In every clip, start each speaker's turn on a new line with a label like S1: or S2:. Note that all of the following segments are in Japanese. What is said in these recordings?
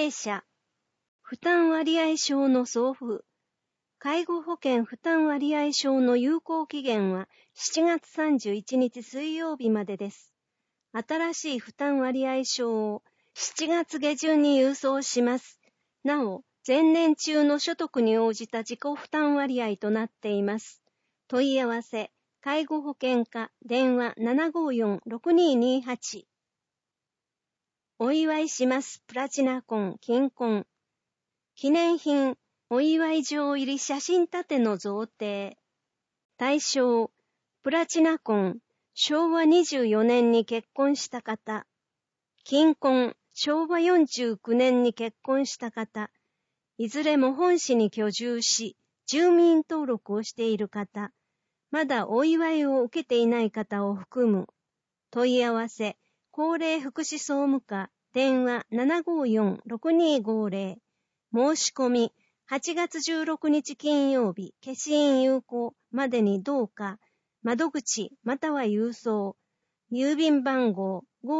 S1: 齢者負担割合証の送付、介護保険負担割合証の有効期限は7月31日水曜日までです。新しい負担割合証を7月下旬に郵送します。なお、前年中の所得に応じた自己負担割合となっています。問い合わせ、介護保険課、電話 754-6228。お祝いします。プラチナ婚、金婚。記念品、お祝い状入り写真立ての贈呈。対象、プラチナ婚、昭和24年に結婚した方。金婚、昭和49年に結婚した方。いずれも本市に居住し、住民登録をしている方。まだお祝いを受けていない方を含む。問い合わせ、高齢福祉総務課、電話 754-6250。申し込み、8月16日金曜日、消印有効までにどうか、窓口または郵送、郵便番号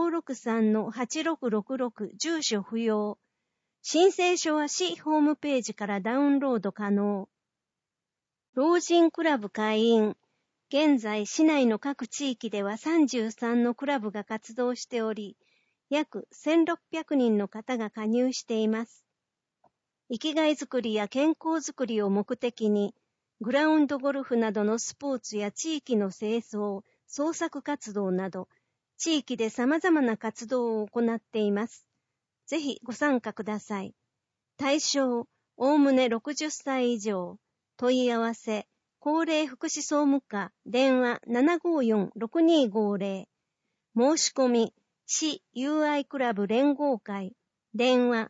S1: 563-8666 住所不要。申請書は市ホームページからダウンロード可能。老人クラブ会員。現在市内の各地域では33のクラブが活動しており、約1600人の方が加入しています。生きがいづくりや健康づくりを目的に、グラウンドゴルフなどのスポーツや地域の清掃、創作活動など、地域で様々な活動を行っています。ぜひご参加ください。対象、おおむね60歳以上。問い合わせ、高齢福祉総務課、電話 754-6250。申し込み、市友愛クラブ連合会、電話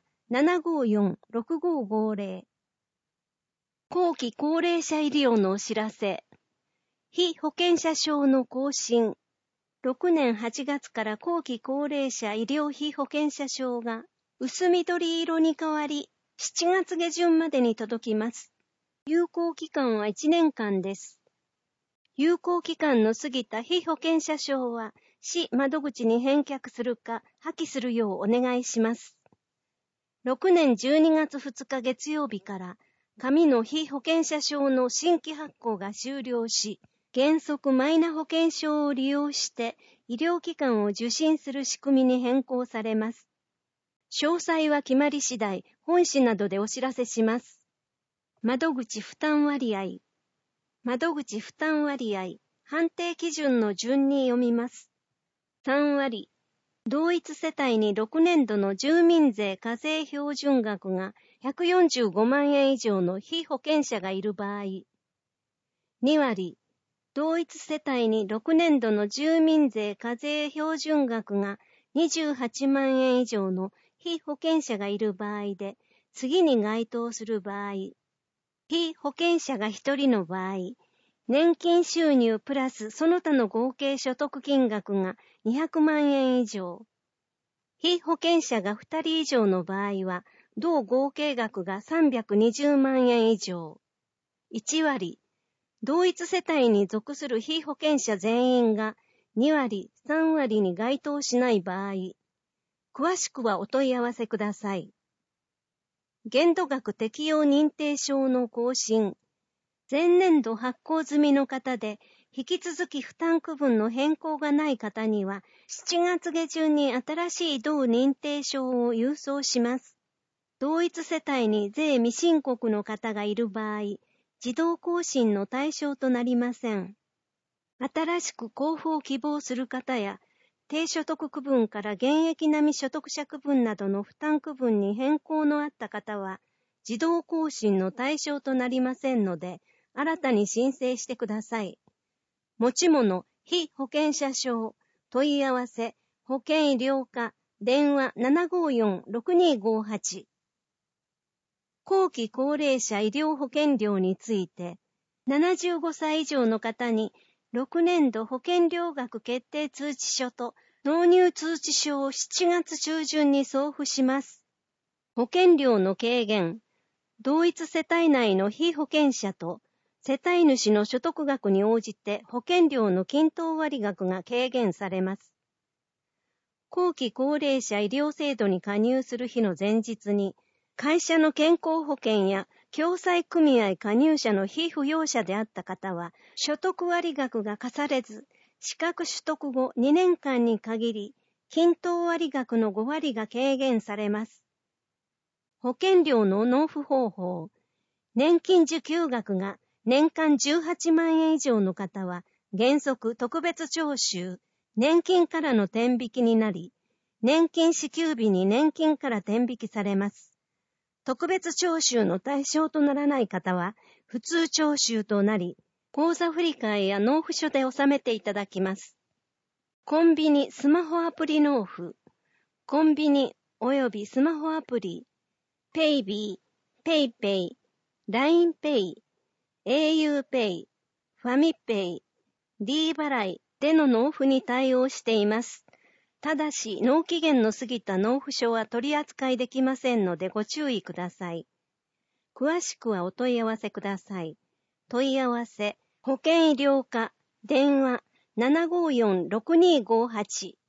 S1: 754-6550。後期高齢者医療のお知らせ。被保険者証の更新。6年8月から後期高齢者医療被保険者証が薄緑色に変わり、7月下旬までに届きます。有効期間は1年間です。有効期間の過ぎた被保険者証は、市窓口に返却するか破棄するようお願いします。6年12月2日月曜日から、紙の被保険者証の新規発行が終了し、原則マイナ保険証を利用して医療機関を受診する仕組みに変更されます。詳細は決まり次第、本市などでお知らせします。窓口負担割合。窓口負担割合、判定基準の順に読みます。3割。同一世帯に6年度の住民税課税標準額が145万円以上の被保険者がいる場合。2割。同一世帯に6年度の住民税課税標準額が28万円以上の被保険者がいる場合で、次に該当する場合。被保険者が1人の場合、年金収入プラスその他の合計所得金額が200万円以上。被保険者が2人以上の場合は、同合計額が320万円以上。1割。同一世帯に属する被保険者全員が2割、3割に該当しない場合。詳しくはお問い合わせください。限度額適用認定証の更新。前年度発行済みの方で、引き続き負担区分の変更がない方には、7月下旬に新しい同認定証を郵送します。同一世帯に税未申告の方がいる場合、自動更新の対象となりません。新しく交付を希望する方や、低所得区分から現役並み所得者区分などの負担区分に変更のあった方は、自動更新の対象となりませんので、新たに申請してください。持ち物、被保険者証、問い合わせ、保険医療課、電話 754-6258。後期高齢者医療保険料について、75歳以上の方に、6年度保険料額決定通知書と納入通知書を7月中旬に送付します。保険料の軽減、同一世帯内の被保険者と世帯主の所得額に応じて保険料の均等割額が軽減されます。 後期高齢者医療制度に加入する日の前日に、会社の健康保険や共済組合加入者の非扶養者であった方は、所得割額が課されず、資格取得後2年間に限り、均等割額の5割が軽減されます。保険料の納付方法。年金受給額が年間18万円以上の方は、原則特別徴収、年金からの転引きになり、年金支給日に年金から転引きされます。特別徴収の対象とならない方は、普通徴収となり、口座振替や納付書で納めていただきます。コンビニスマホアプリ納付。コンビニ及びスマホアプリ、ペイビー、ペイペイ、LINE Pay、au Pay、ファミペイ、D 払いでの納付に対応しています。ただし、納期限の過ぎた納付書は取り扱いできませんのでご注意ください。詳しくはお問い合わせください。問い合わせ、保険医療課、電話 754-6258